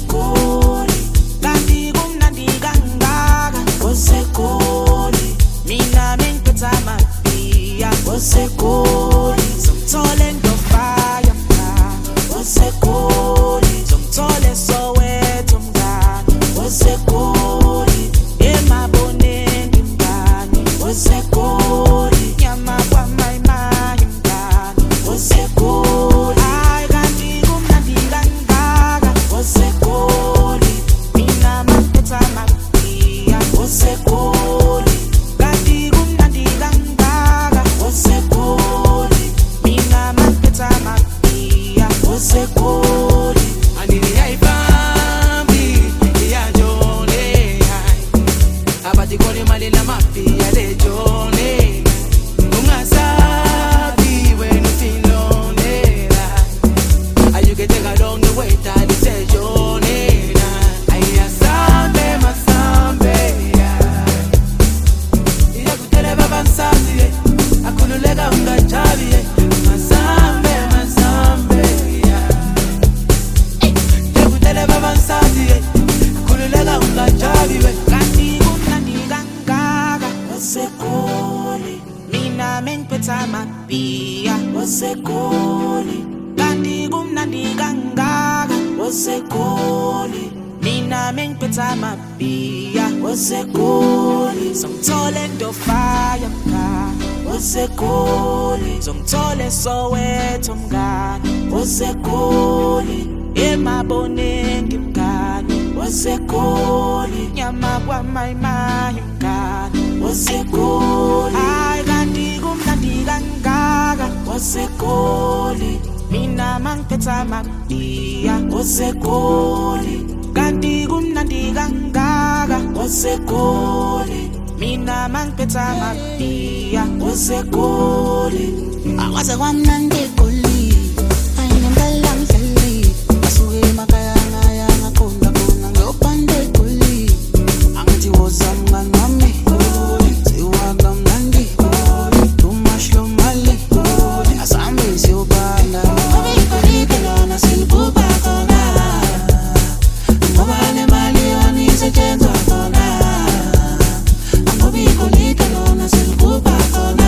usekoli, kanti kumnandi kangaka, usekoli, mina mengiphetha amabhiya, usekoli, somthole ngofaya mngani, usekoli, somthole Soweto mngani, usekoli, emaboneni mngani, usekoli, nyama kwa mayimayi mngani, usekoli, hayi kanti kumnandi kangaka, usekoli, mina mengiphetha amabhiya, usekoli, kanti kumnandi kangaka, usekoli, mina mengiphetha amabhiya, usekoli, Anini yaibambi iyajole abati kole mali la mafia le jole ungasabi when you feel lonely and you can take a long way that is a jole aya sambe masambe iya kutele baba nsazi akululeka ungajabi masambe masambe kanti kumnandi kangaka, usekoli, mina mengiphetha amabhiya, usekoli, kanti kumnandi kangaka, usekoli, mina mengiphetha amabhiya, usekoli, somthole ndofaya mngani, usekoli, somthole Soweto mngani, usekoli, emaboneni mngani, usekoli, nyama kwa mayimayi mngani, usekoli, hayi kanti kumnandi kangaka, usekoli, mina mengiphetha amabhiya, usekoli, kanti kumnandi kangaka, usekoli, mina mengiphetha amabhiya, usekoli, Akwase kwamnandi egoli, ayinempela ngihleli, asuke emakhaya ngaya ngaqonda khona ngiyobhanda egoli, angithi woza mngani wami, kuthiwa kamnandi, too much lo mali, asambe siyobhanda, ngoba igolide lona silibhubha khona, ngoba le mali yona isetshenzwa khona, ngoba igolide lona silibhubha khona,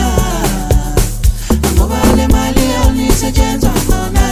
ngoba le mali yona isetshenzwa khona.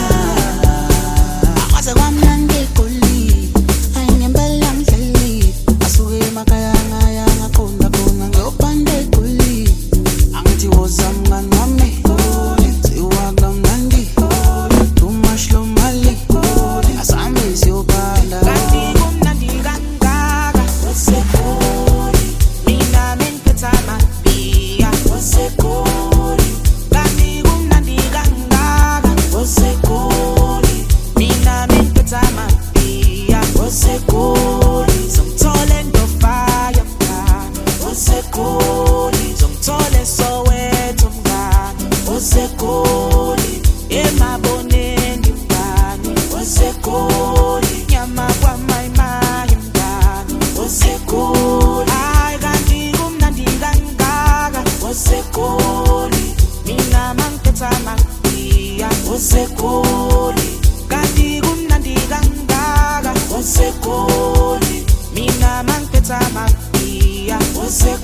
Akwase kwamnandi egoli, ayinempela ngihleli, asuke emakhaya ngaya ngaqonda khona ngiyobhanda egoli, angithi woza mngani wami, kuthiwa kamnandi, too much lo mali, asambe siyobhanda. kanti kumnandi kangaka, usekoli, mina mengiphetha amabhiya, usekoli, kanti kumnandi kangaka, usekoli, mina mengiphetha amabhiya, usekoli, somthole ndofaya mngani, usekoli, somthole Soweto mngani, usekoli, emaboneni mngani, usekoli, nyama kwa mayimayi mngani, usekoli, hayi kanti kumnandi kangaka, usekoli, mina mengiphetha amabhiya, usekoli, kanti kumnandi kangaka, usekoli, mina mengiphetha amabhiya, usekoli.